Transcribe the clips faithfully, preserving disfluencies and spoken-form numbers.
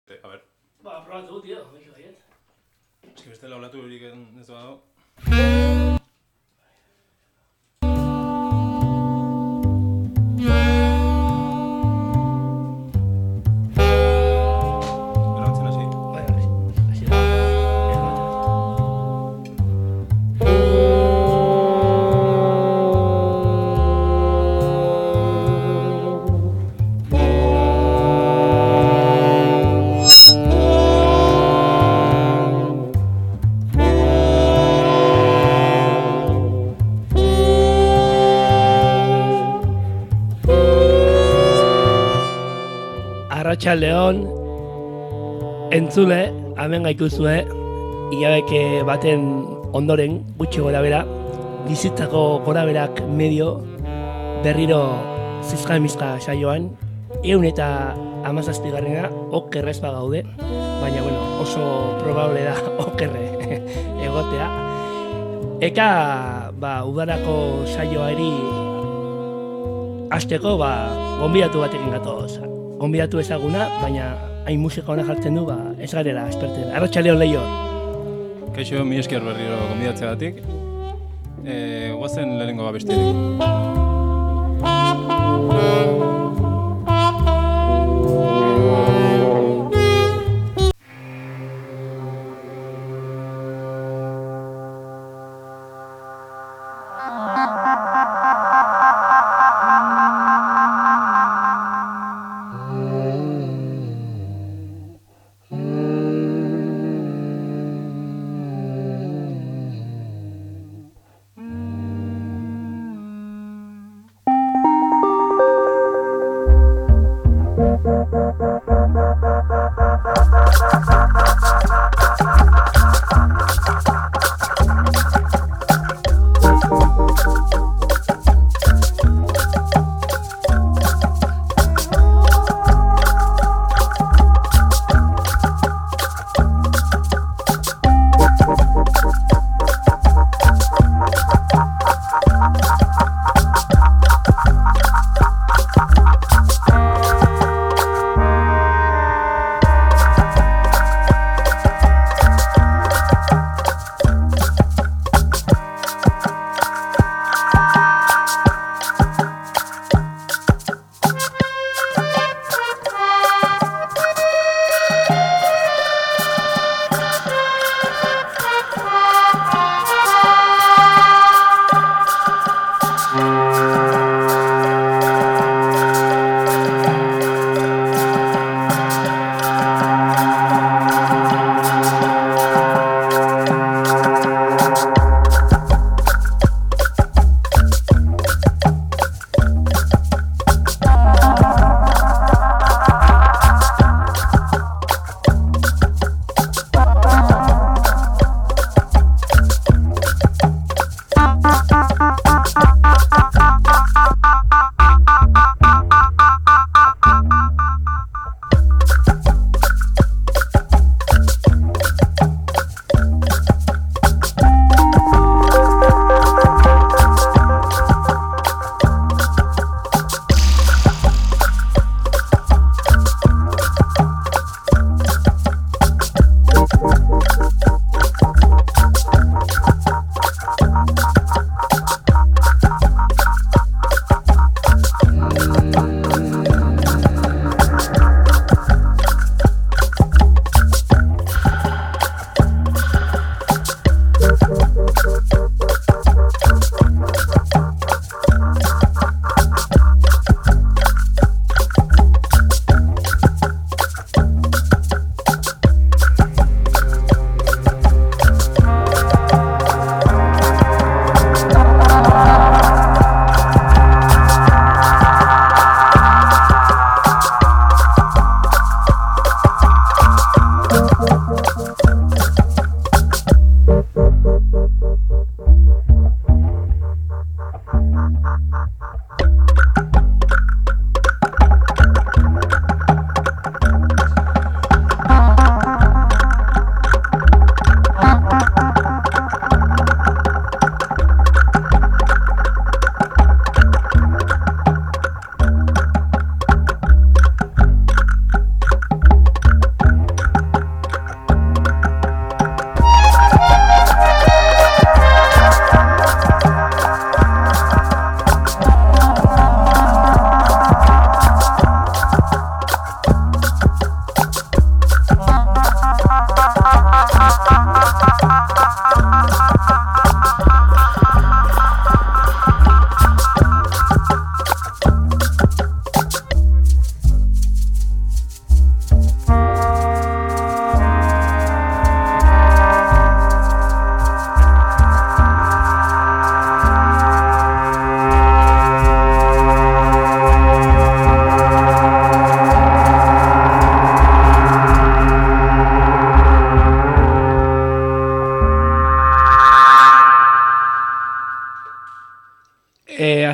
Eh, a ver. Ba, probatu, tío, meixo baiet. Ez que beste laulatu horik ez badago. Grabatzen hasi. Bai, hasi. Hasi da. Ez bat. Arratsaldeon, entzule, hemen gaituzue, hilabete baten ondoren, gutxi gora bera, bizitzako gora berak medio, berriro zizka emizka saioan, eun eta amazazpigarrena okerrez gaude, baina bueno, oso probable da okerre egotea. Eka, ba, udarako saioari hasteko, ba, gonbidatu batekin gatoz. Gonbidatu ezaguna, baina hain musika hona jartzen du, ba, ez garela esperten. Arratsaldeon Leior. Kaixo, mi esker berriro gonbidatzeagatik. Eh, guazen lehenengo abestiarekin.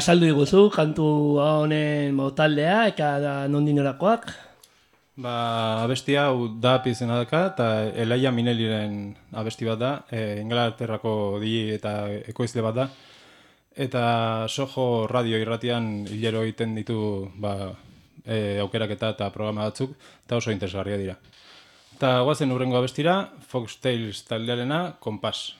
azaldu diguzu, kantu honen taldea, eta da nondik norakoak? Ba, abesti hau da izena daka, eta Elaia Mineliren abesti bat da, e, Inglaterrako D J eta ekoizle bat da, eta Soho radio irratian hilero egiten ditu ba, e, aukeraketa eta programa batzuk, eta oso interesgarria dira. Eta guazen urrengo abestira, Foxtails taldearena, Kompas.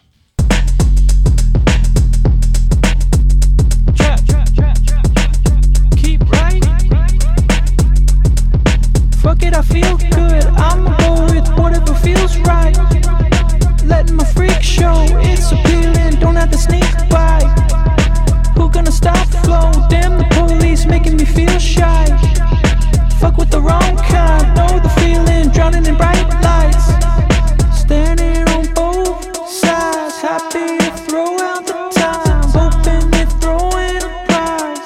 Fuck it, I feel good, I'ma go with whatever feels right. Letting my freak show, it's appealing, don't have to sneak by. Who gonna stop the flow? Damn the police making me feel shy. Fuck with the wrong kind, know the feeling, drowning in bright lights. Standing on both sides, happy to throw out the time, hoping they're throwing a prize.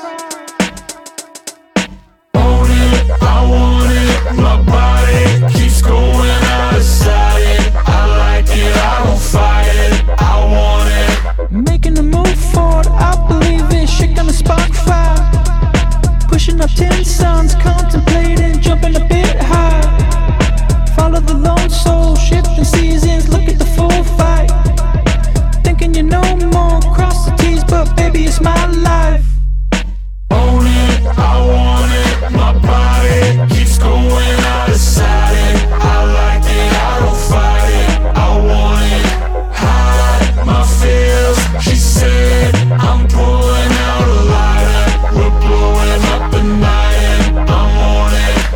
Own it, I want it, my body keeps going out of sight. I like it, I don't fight it, I want it. Making a move forward, I believe it, shit gonna spark fire. Pushing up ten suns, contemplating, jumping a bit high. Follow the lone soul, shifting seasons, look at the full fight. Thinking you know more, cross the T's, but baby it's my life. Own it, I want it, my body keeps going out of sight. I like it, I don't fight it, I want it. Hide my feels, she said, I'm pulling out a lighter. We're blowing up the night and I'm on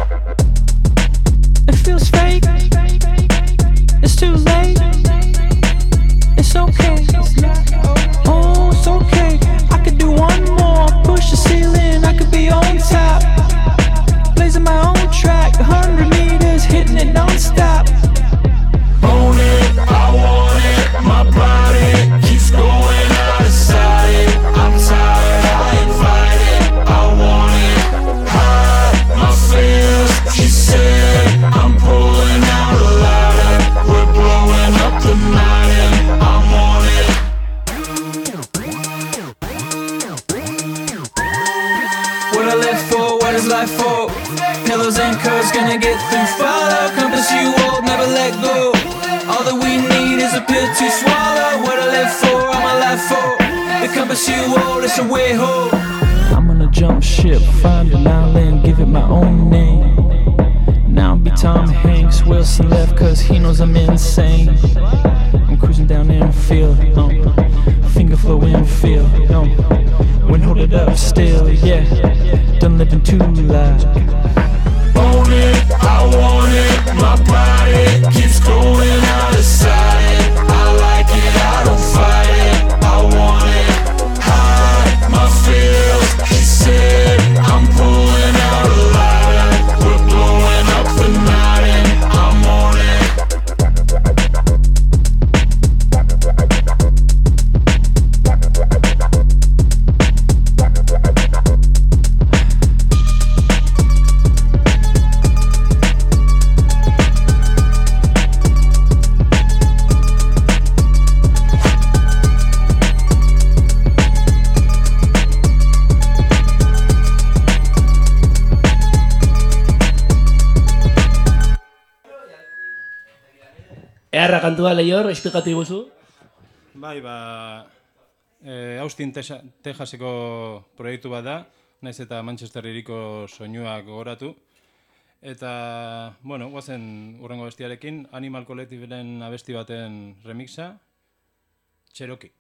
it. It feels fake, it's too late. It's okay, oh it's okay. I could do one more, push the ceiling, I could be on top. Blazing my own track, a hundred meters, hitting it non-stop. Own it, I want it, my body keeps going out of sight. I'm tired, I invite it, I want it. Hide my feels, she said, I'm pulling out a lighter. We're blowing up the night and I'm on it. What I live for, what is life for? Pillows and curves, gonna get through. Follow, compass you won't never let go. All that we need is a pill to swallow. What I live for, all my life for. The compass you hold, it's a way home. I'm gonna jump ship, find an island, give it my own name. Now be Tom Hanks, Wilson left cause he knows I'm insane. I'm cruising down there and feel, um, finger flowing, feel, um, when hold it up still, yeah, done living too loud. Own it, I want it, my body keeps going out of sight. I like it, I don't fight it, I want it. Hide my feels, she said, I'm pulling out a lighter. We're blowing up the night and I'm on it. Eharra kantua lehior, esplikatu iguzu? Bai, ba, e, Austin, Texa- Texaseko proiektu bat da, naiz eta Manchester hiriko soinuak gogoratu. Eta, bueno, guazen urrengo abestiarekin, Animal Collectiveren abesti baten remixa, Cherokee.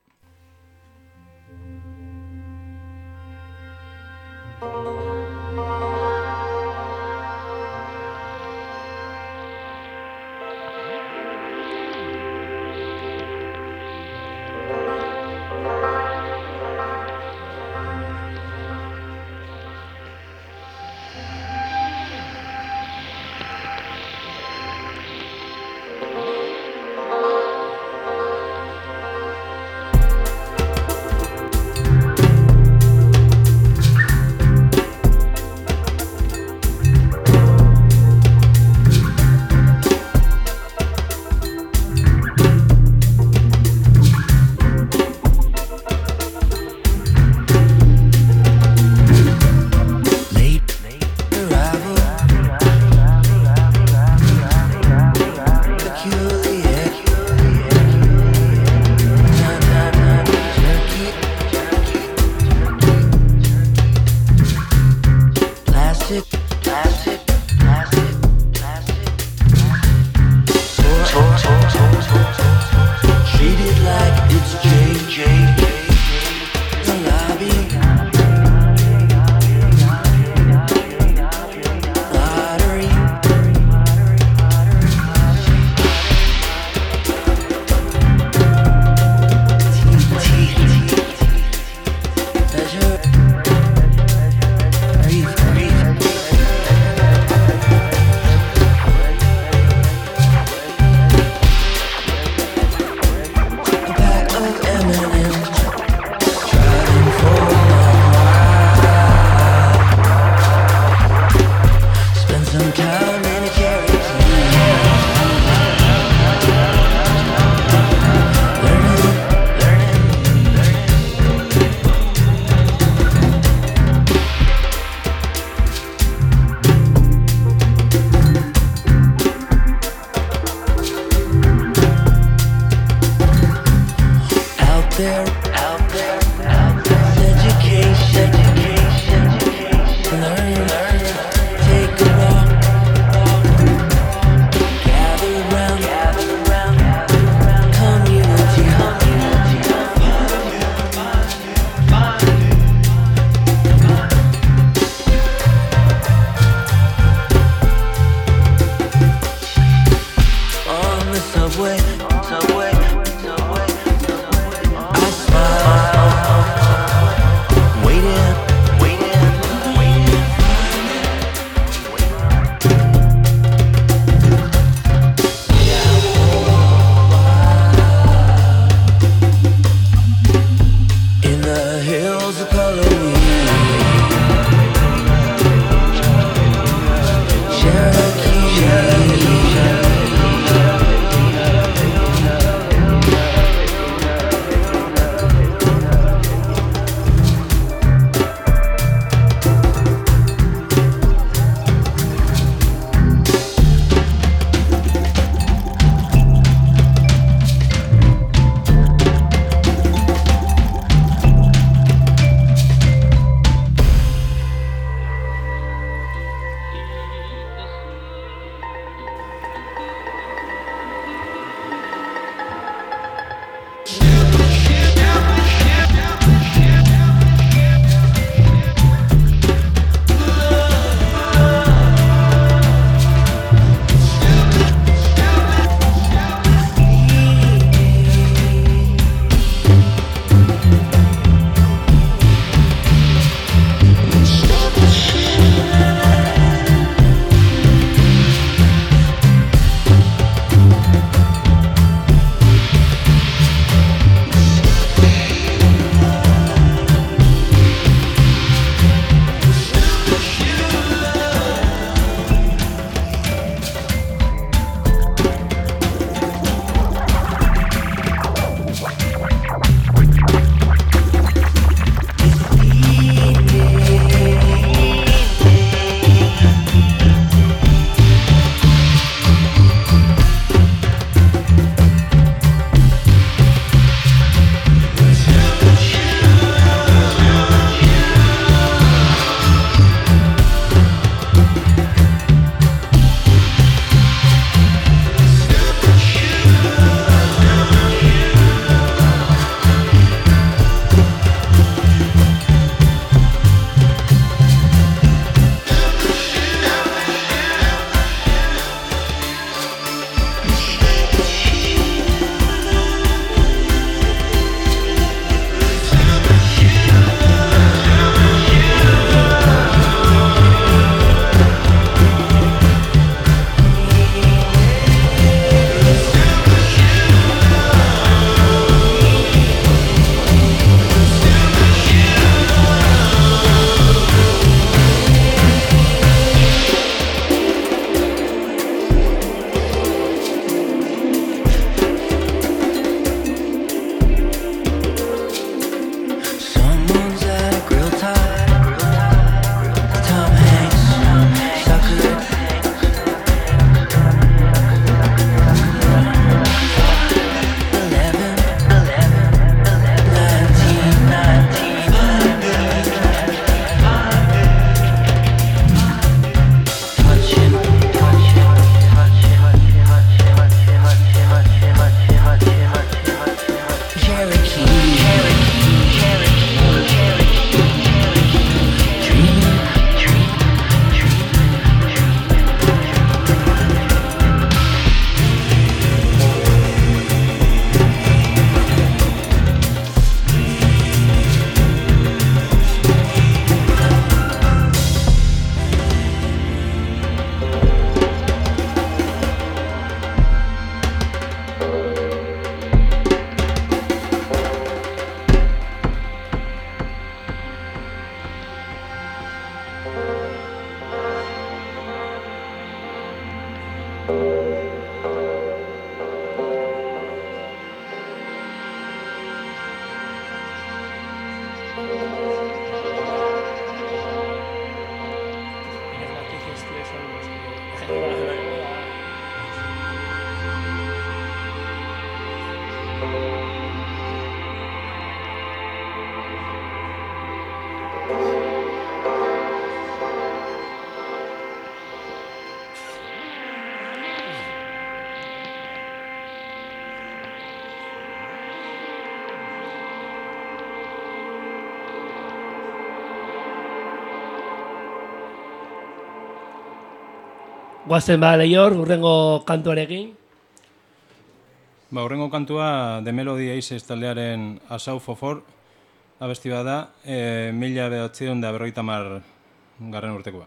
guazen ba lehior, urrengo kantuarekin. Ba, urrengo kantua The Melody Aces taldearen Asau Fofor abesti bat da, e, mila bederatziehun eta berrogeita hamar garren urtekoa.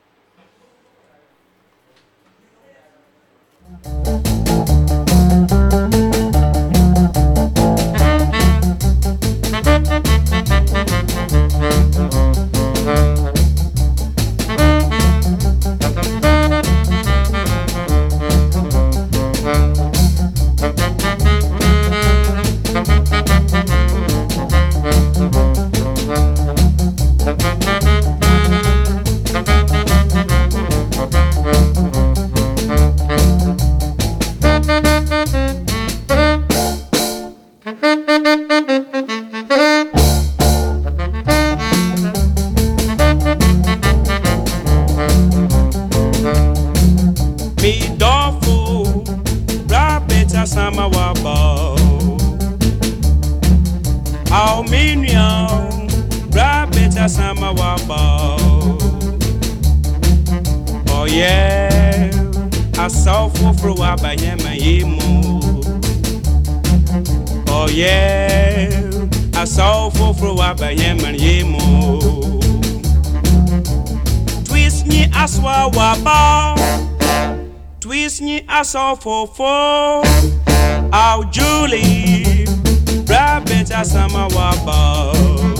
Asau Fofo, au Julie, rabbit asama waba.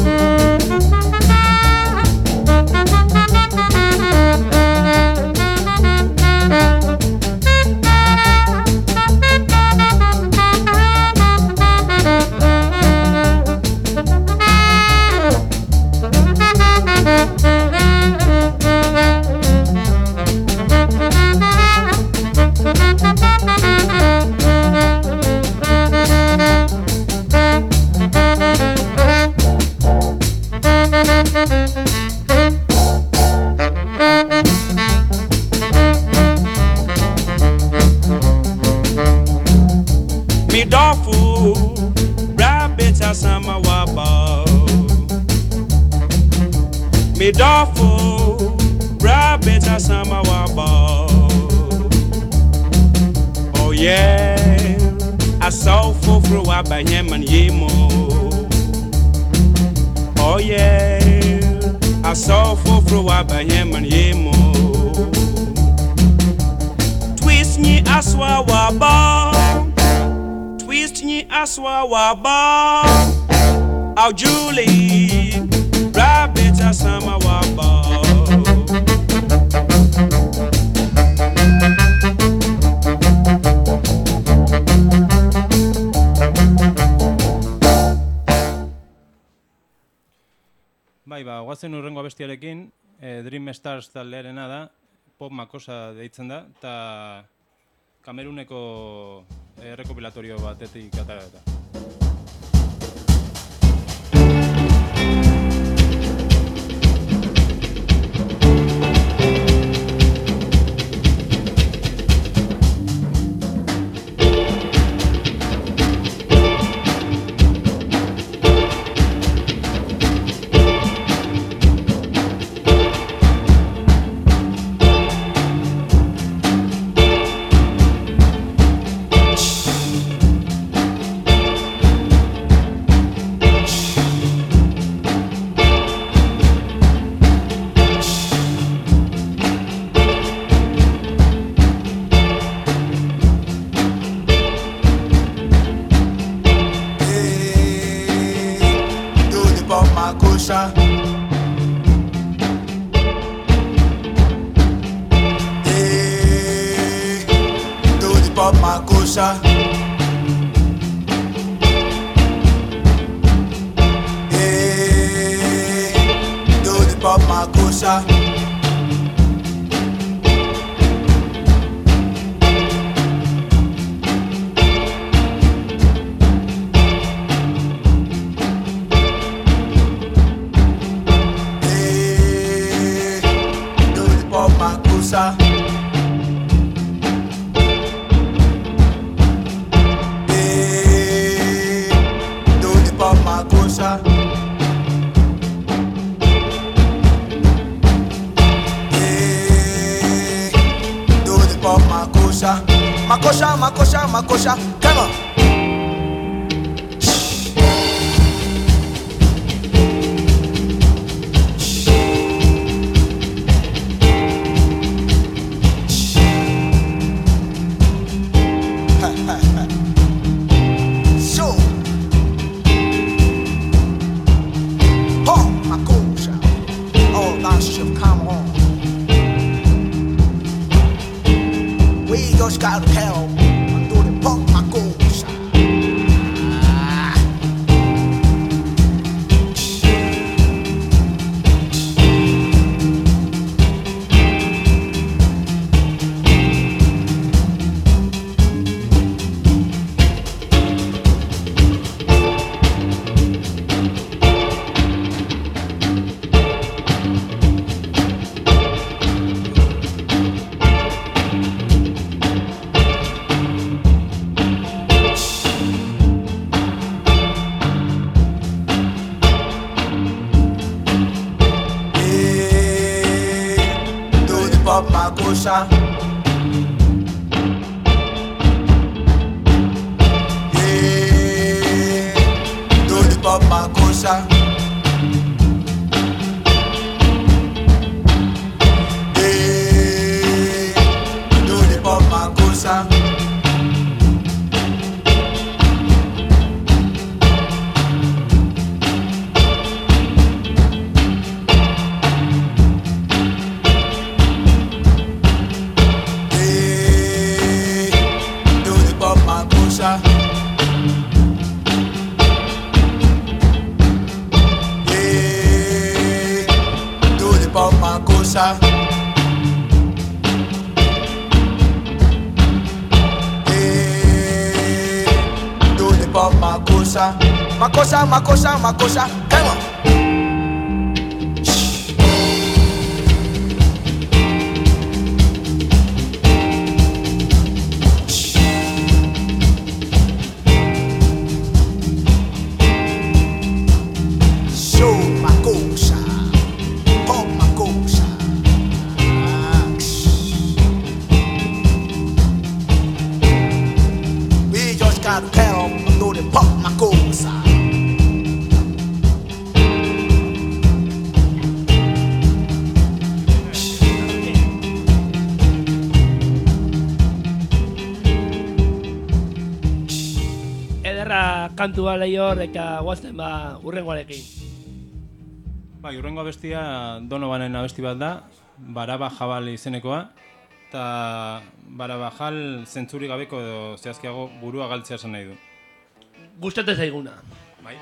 Midofo, rabbit asama waba. Oh yeah, I saw fofro waba yeman yemo. Oh yeah, I saw fofro waba yeman yemo. Twist ni aswa waba, twist ni aswa waba. Oh Julie, rabbit asama waba. Bai, ba, guazen urrengo abestiarekin, eh, Dream Stars taldearena da, pop makosa deitzen da, eta Kameruneko eh, rekopilatorio batetik atara eta. Makosa, Makosa, Makosa, come on. Gotta tell, do the pop my goals. Ah. Makosa, yeah, do the pop Makosa, yeah, do the pop Makosa, Makosa, hey, do the pop Makosa, Makosa, Makosa, Makosa, come on. Show Makosa, pop Makosa. Gotta tell them, do the pop Makosa. Ederra kantua lehior eta guazten ba urrengoarekin. Bai, urrengo abestia Donovanen abesti bat da, Baraba Jabal izenekoa. Eta Barabajal zentzuri gabeko edo zehazkiago burua galtzea esan nahi du. Gustatzen zaiguna. Bai.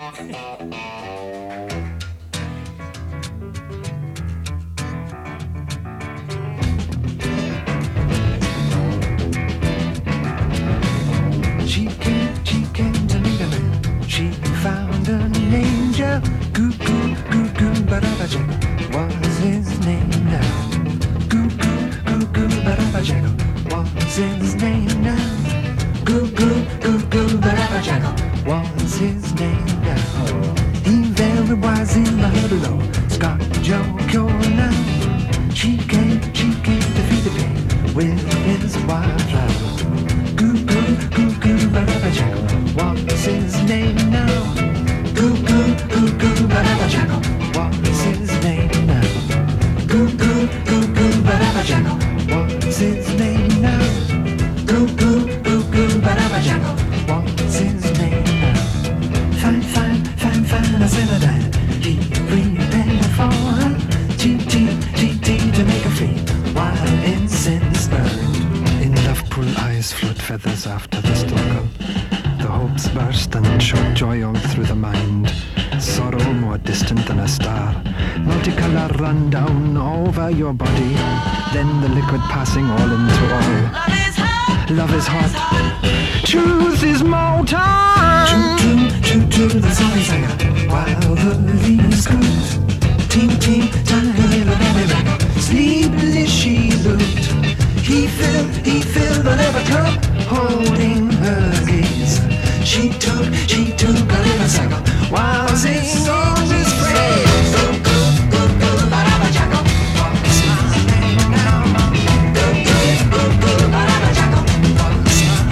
She came, she came to meet a man. She found an angel. Goo goo goo goo Barabajack was his name now. Goo goo goo goo Barabajack was his name now. Goo goo goo goo Barabajack was his name now. He very wise in the huddle, Scott Joe Cure now. She came, she came to feed the pig with his wildflower. Goo goo goo goo Barabajack was his name now. Goo goo goo goo Barabajack was his name now. Goo goo goo goo Barabajack was his name now. Goo goo goo goo Barabajack was his name now. Fine, fine, fine, fine, I said I died. He prepared for her. T T T T to make her free while incense burned. In love-pool eyes float feathers after the struggle. The hopes burst and showed joy all through the mind. Sorrow more distant than a star. Multicolour run down over your body. Then the liquid passing all into all. Love is hot. Love is hot. Truth is molten. True, true, true, true, the song is higher. While the leaves scoot. Ting, ting, tiny little baby rag. Sleepily she looked. He filled, he filled the leather cup, holding her gaze. She took, she took a little cycle while singing all this praise. Go, go, go, go, Barabajack. Walk is my name now. Go, go, go, go, Barabajack. Walk is my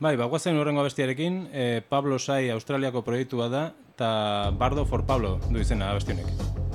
Bai, bagoazen horrengo abestiarekin, eh, Pablo Sai Australiako proiektua da, eta Bardo for Pablo du izena abestionek.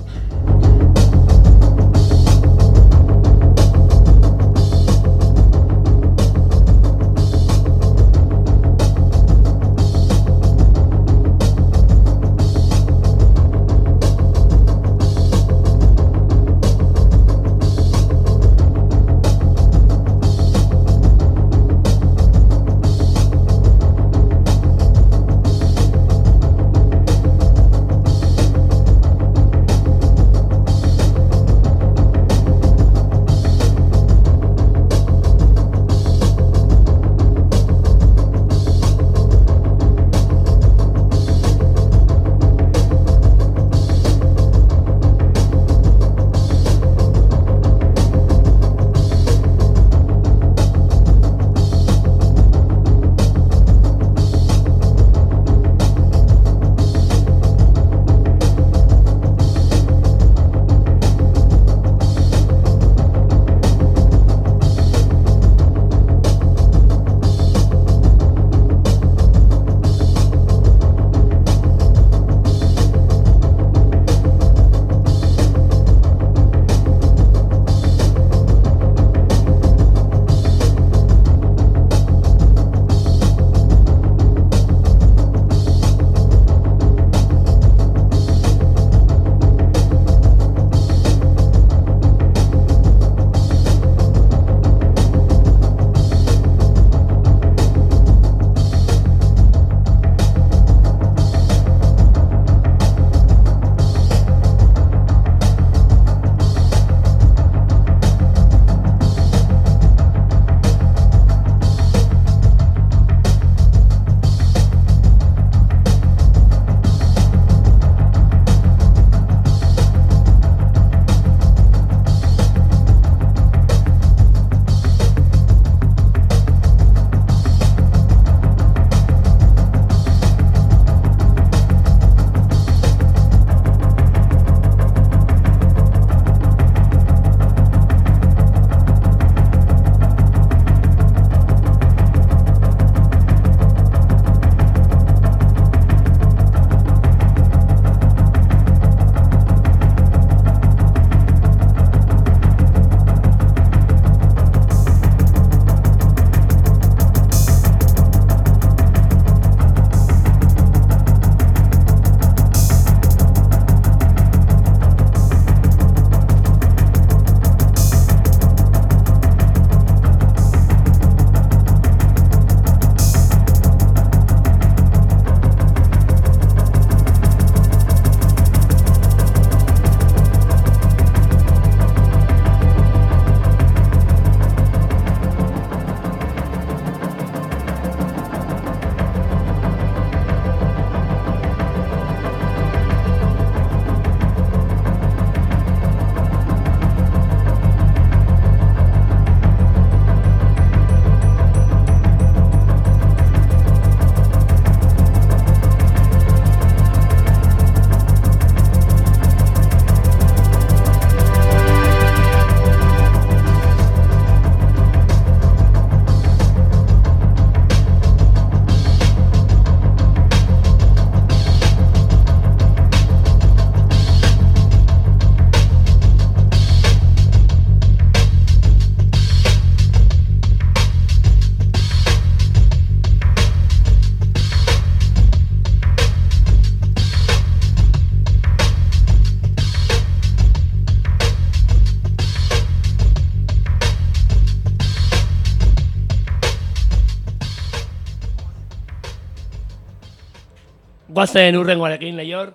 Guazen urrengoarekin, Leior.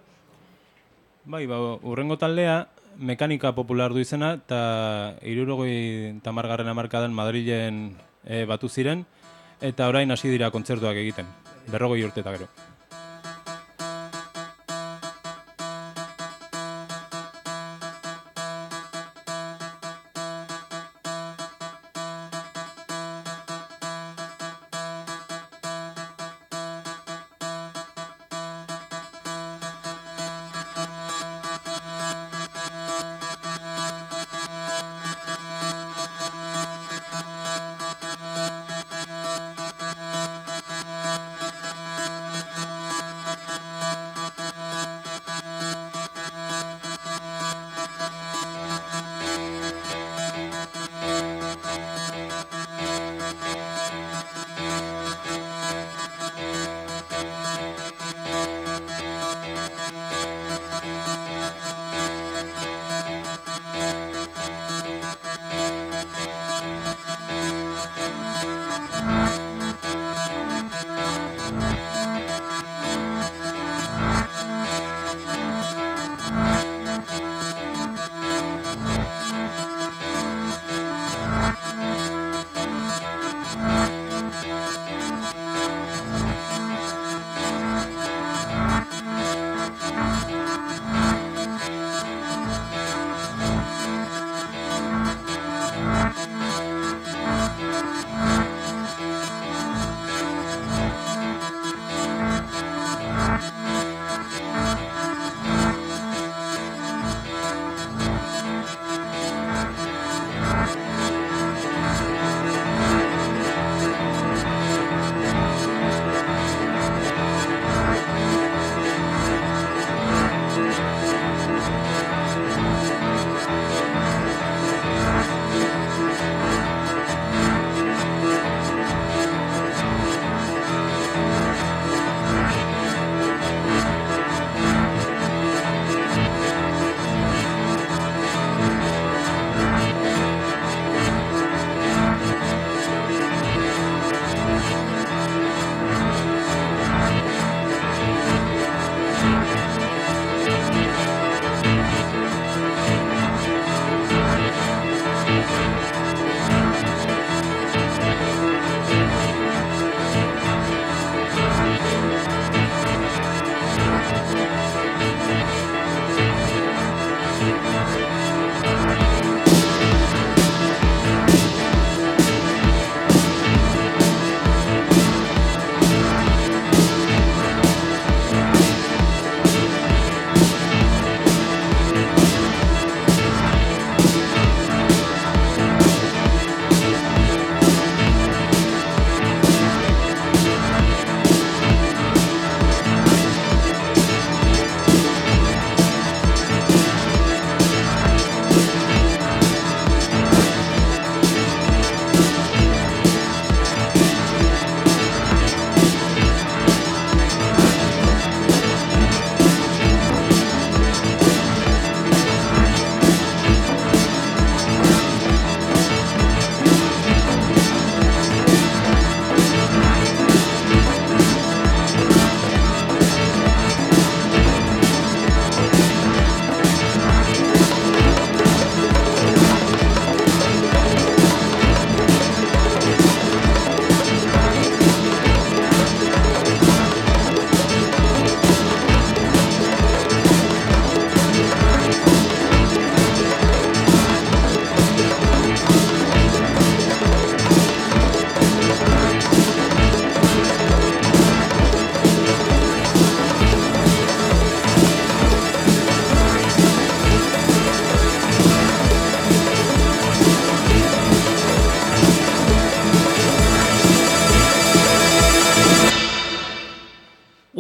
Bai, ba, urrengo taldea mekanika popular du izena, eta hirurogei tamargarren hamarkadan Madrilen e, batu ziren, eta orain hasi dira kontzertuak egiten, berrogei urte eta gero.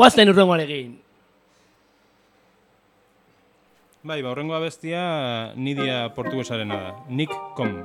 Guazten urrengoarekin. Bai, ba, horrengo abestia nidia portugesarena da. Nick Com.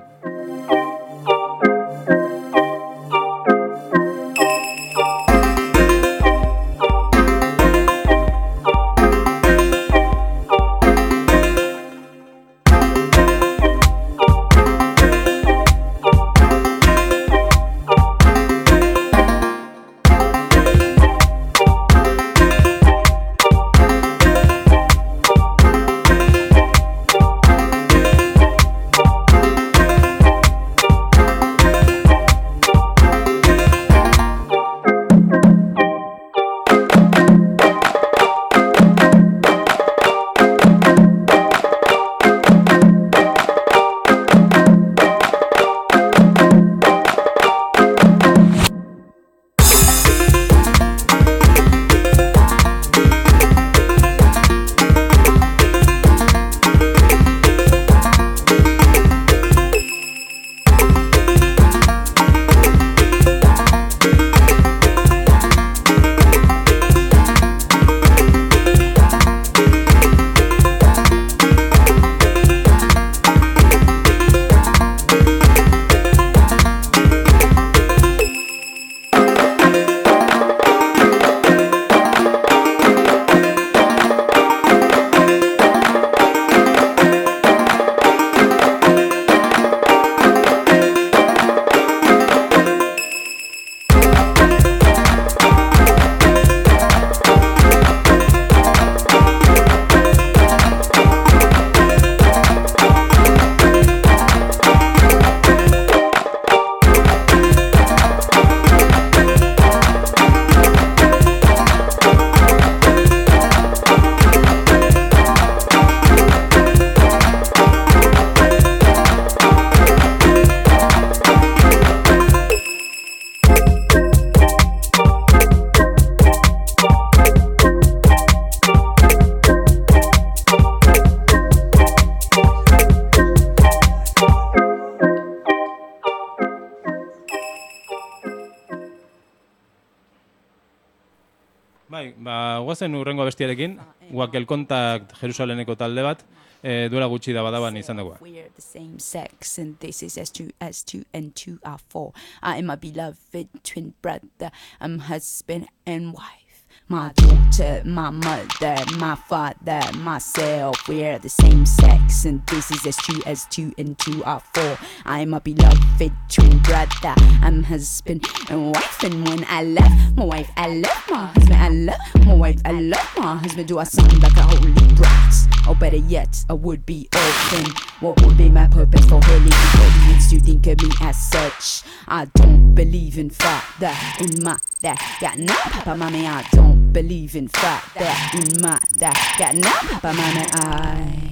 Bai, ba, guazen urrengo abestiarekin, Wakel Contact Jerusalemeko talde bat, e, duela gutxi da badaban izan dagoa. We're the same sex, and this is S two, S two, and two are four. I am my beloved twin brother, I'm husband and wife. My daughter, my mother, my father, myself, we're the same sex, and this is S two, S two, and two are four. I'm a beloved twin brother, I'm husband and wife, and when I love my wife, I love my husband, I love my wife, I love my husband. Do I sound like a holy brat? Or better yet, I would be orphan. What would be my purpose for hurling the audience to think of me as such? I don't believe in father, in mother, got no papa, mommy, I don't believe in father, in mother, got no papa, mommy, I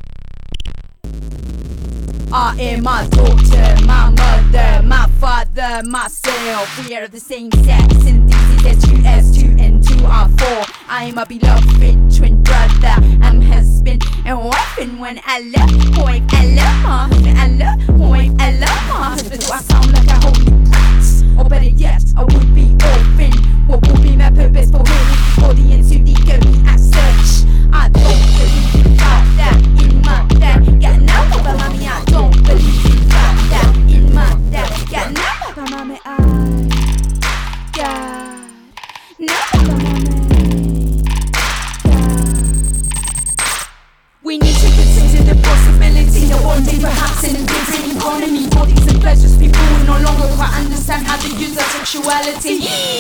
I am my daughter, my mother, my father, myself. We are the same sex, and this is S two, S two, and two are four. I am a beloved twin brother, I'm husband and wife, and when I love my wife, I love my husband, I love my wife, I love my husband. Do I sound like a holy brat? Or better yet, I would be orphan. What would be my purpose for hearing the audience who think of me as such? I don't believe in father, in mother, got no papa, mommy, I don't believe in father, in mother, got no papa, mommy, I got no papa, mommy, we need to consider the possibility that one day perhaps in a different economy, bodies and pleasures, people will no longer quite understand how to use their sexuality.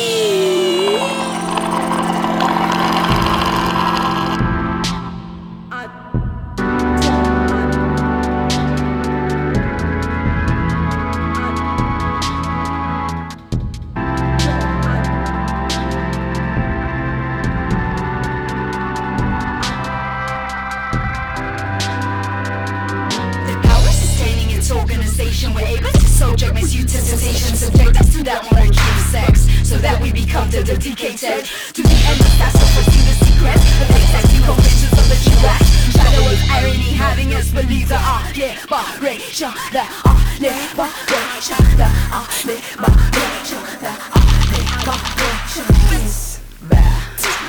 We're able to subject misutilisation, subject us to that monarchy of sex, so that we become the dedicated to the end of that, so pursue the secret of the sexy convictions of the G-Wax. Shadow of irony having us believe that our liberation, that our liberation, that our liberation, that our liberation is bad.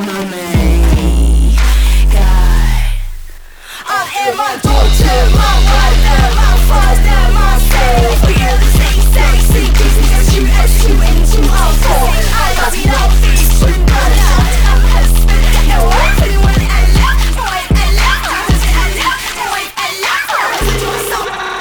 mommy, God. I am my daughter, my mother, my father, myself. We are the same sex, C P C S U S U N two R four. I love you, love is true, brother. I'm husband, no wife, anyone I love, boy I love, does I love, boy I love. I do so.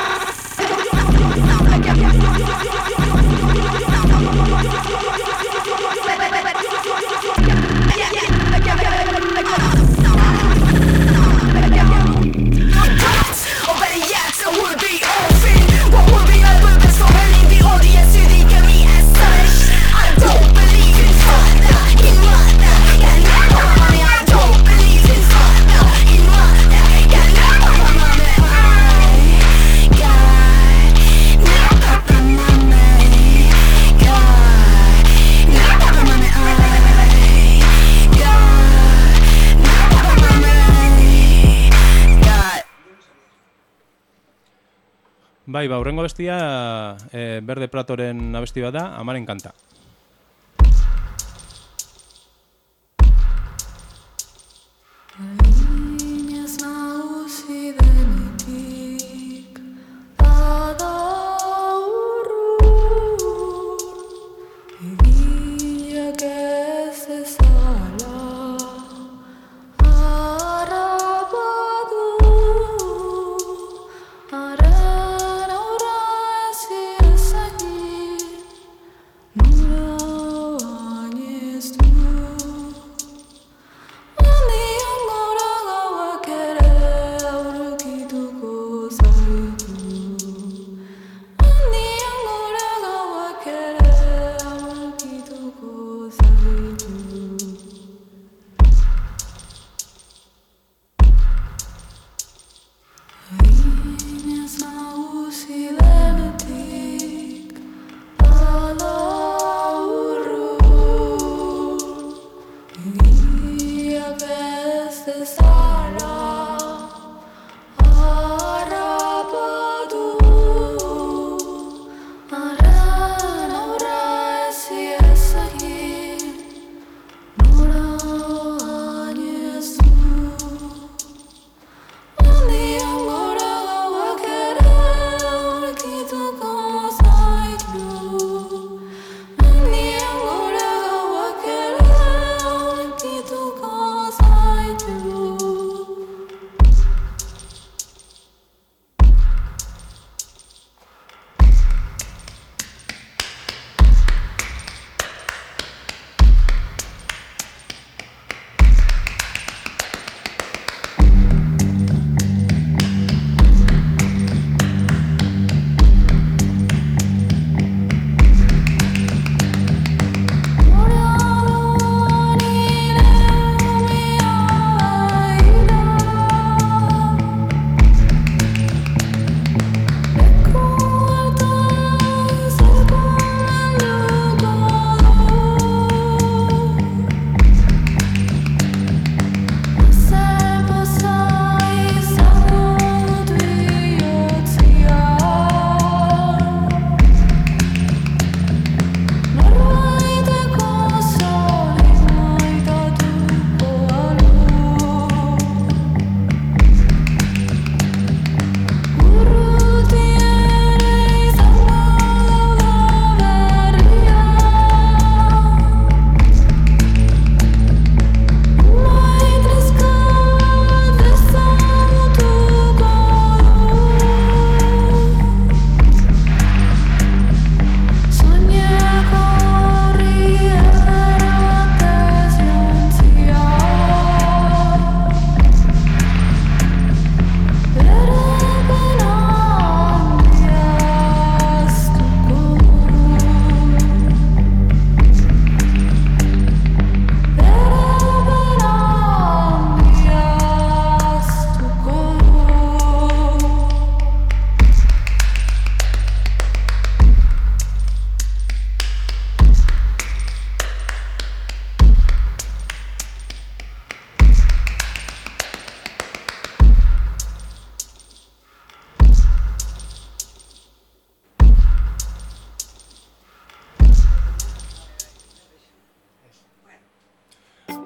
Or better yet, I would be open. What would be my purpose for hurting the audience who think of me as such? I don't believe in father, in mother, yeah, no, mommy. I don't believe in father, in mother, yeah, no, mommy. I God, no, papa, mommy, God, no, papa, mommy. I God, no, papa, mommy, God. Bai, ba, hurrengo abestia e, Berde Pratoren abesti bat da, Amaren kanta. Niñez nagusi denetik bada urrun egiak ez ezala harrapatu haren aurra ez ezagin nola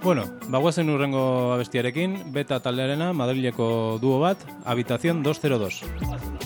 Bueno, bagoazen urrengo abestiarekin, Beta taldearena, Madrileko duo bat, Habitación doscientos dos.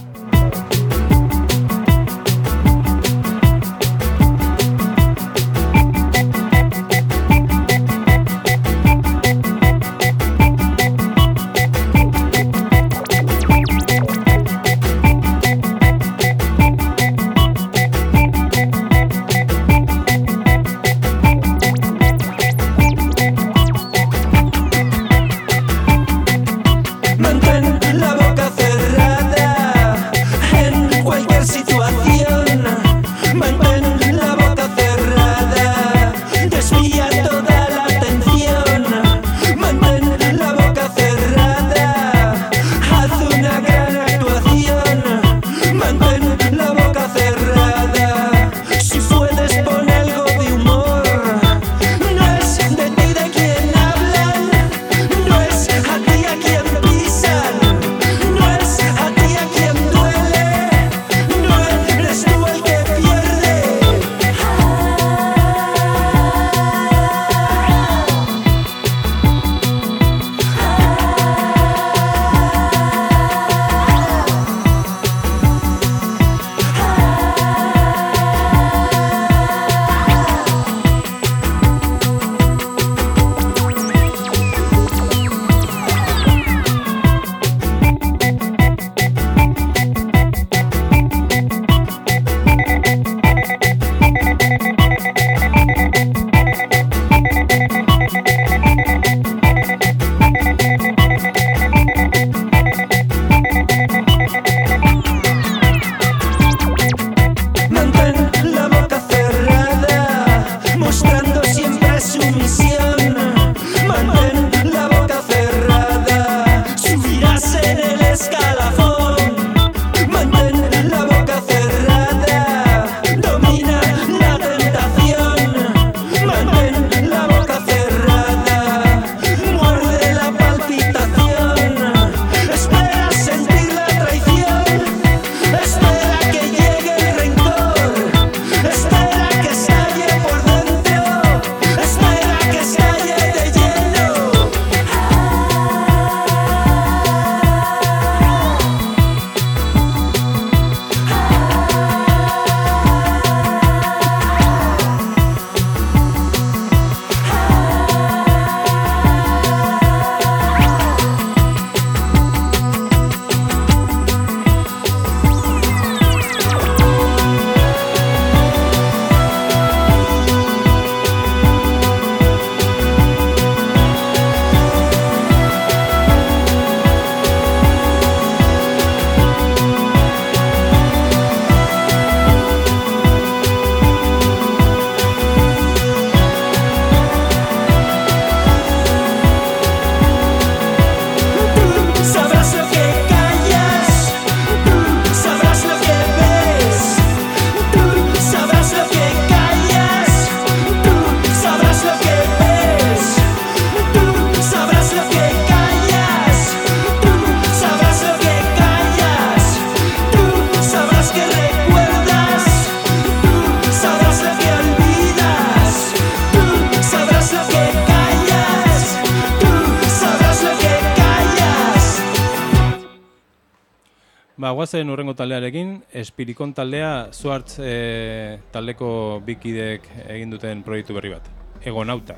Ba, guazen urrengo taldearekin, Espirikon taldea Zuartz e, taldeko bikidek egin duten proiektu berri bat. Egonauta.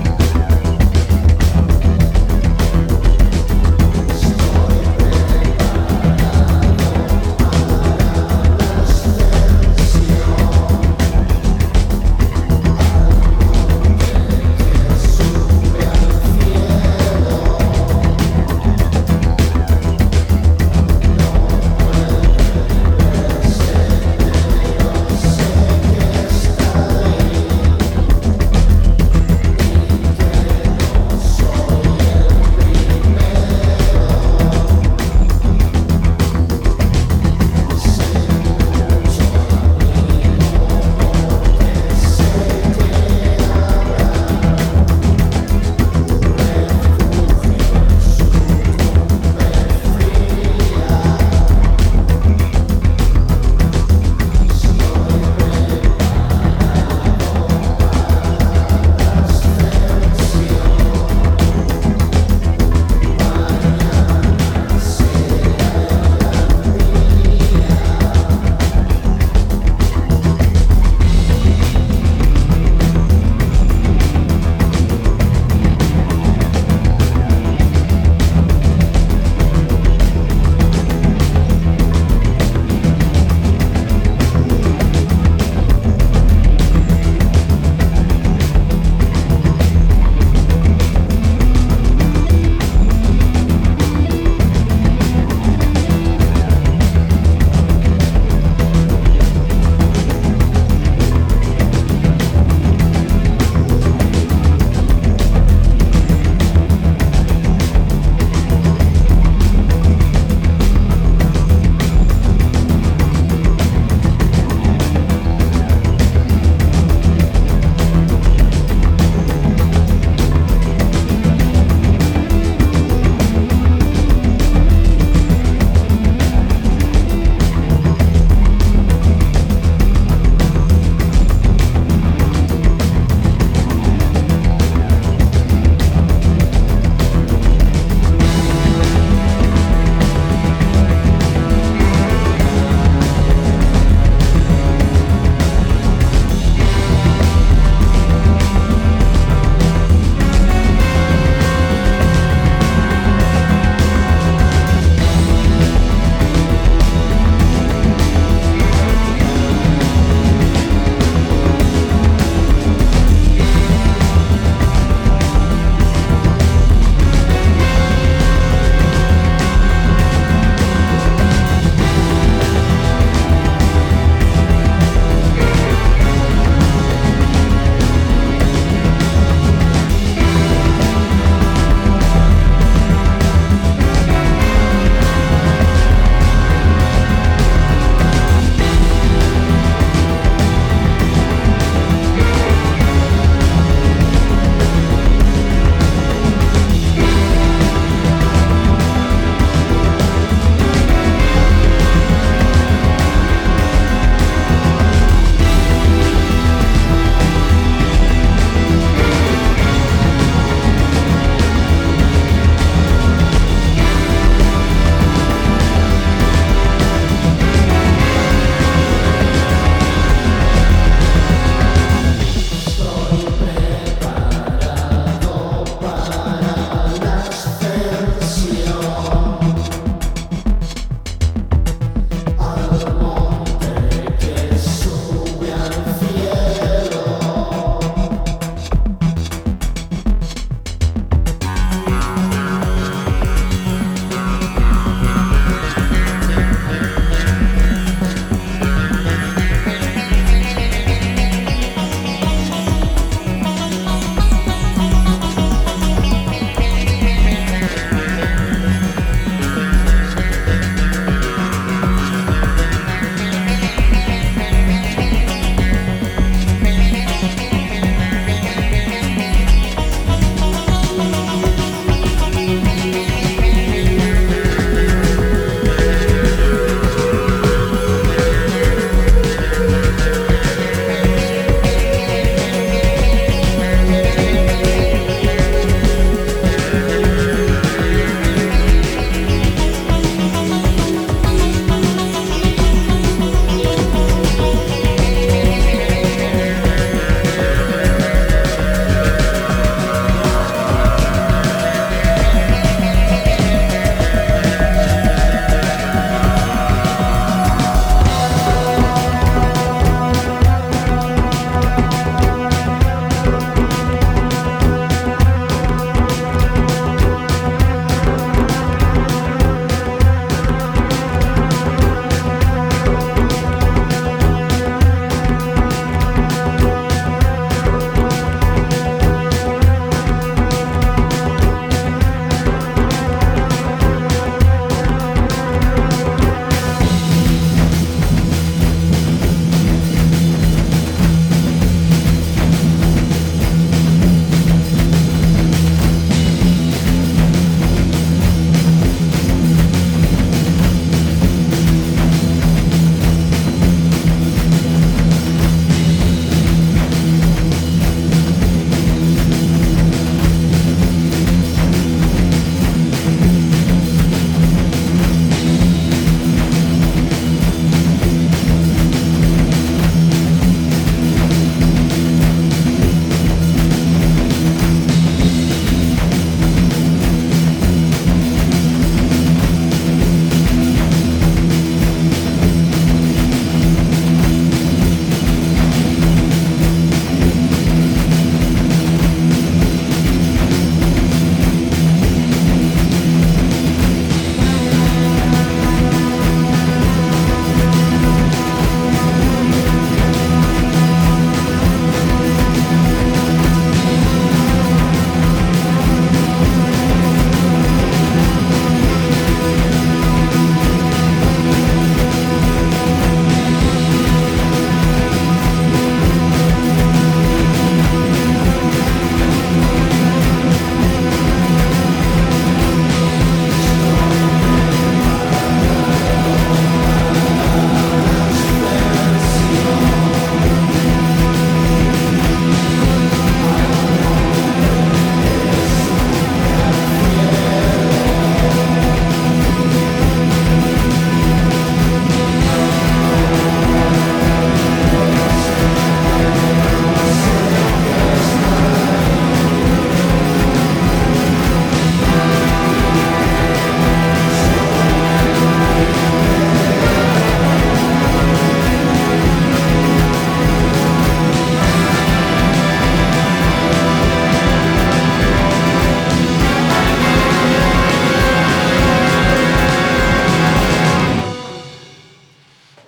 Estoy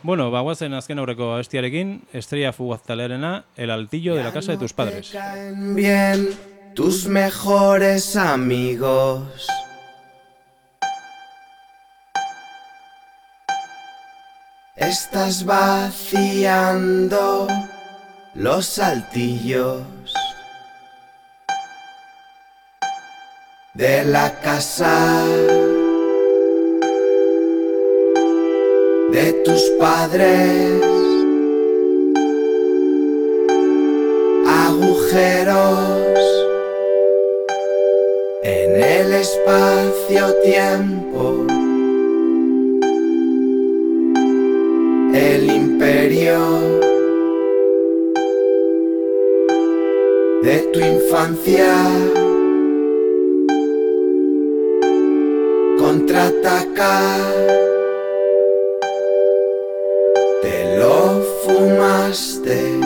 Bueno, bagoazen azken aurreko abestiarekin, Estrella Fugaz talearena, El altillo de la casa de tus padres. Caen bien tus mejores amigos. Estás vaciando los altillos de la casa de tus padres. Agujeros en el espacio-tiempo. El imperio de tu infancia contraataca. Te lo fumaste.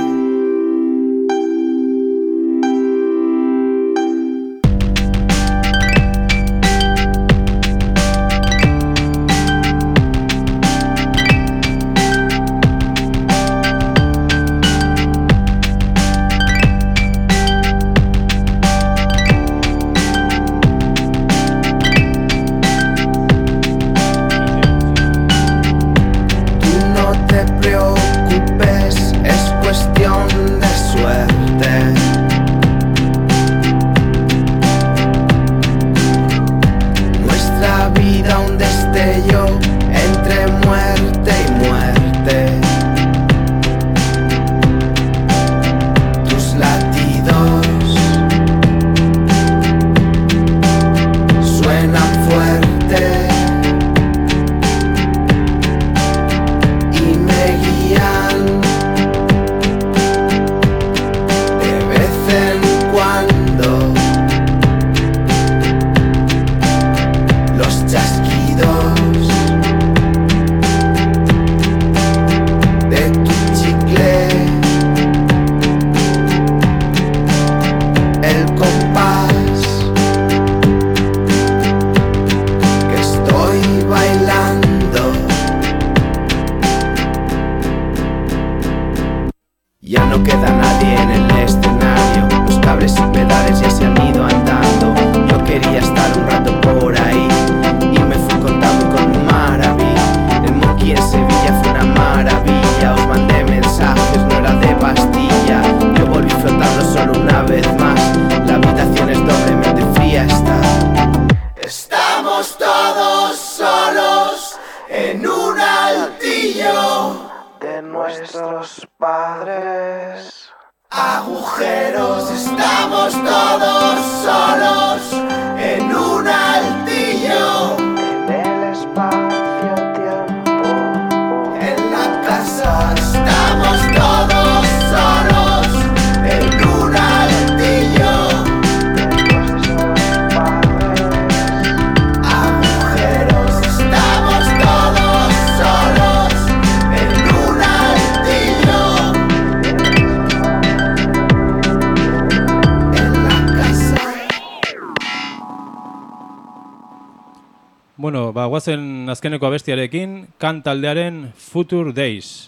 Bueno, ba, guazen azkeneko abestiarekin, Kan taldearen Future Days.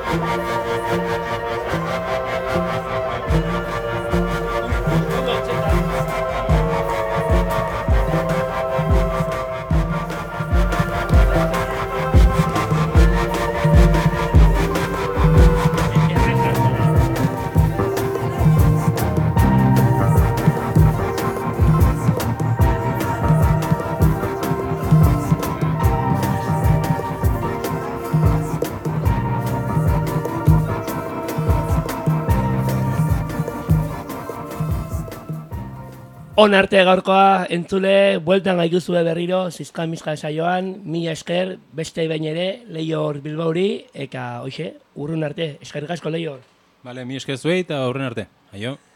On arte gaurkoa entzule, bueltan gaituzue berriro, zizka mizka saioan, mila esker, beste behin ere, Leior Bilbauri, eta hoxe, urrun arte, eskerrik asko Leior. Bale, mi esker zuei eta urrun arte. Aio.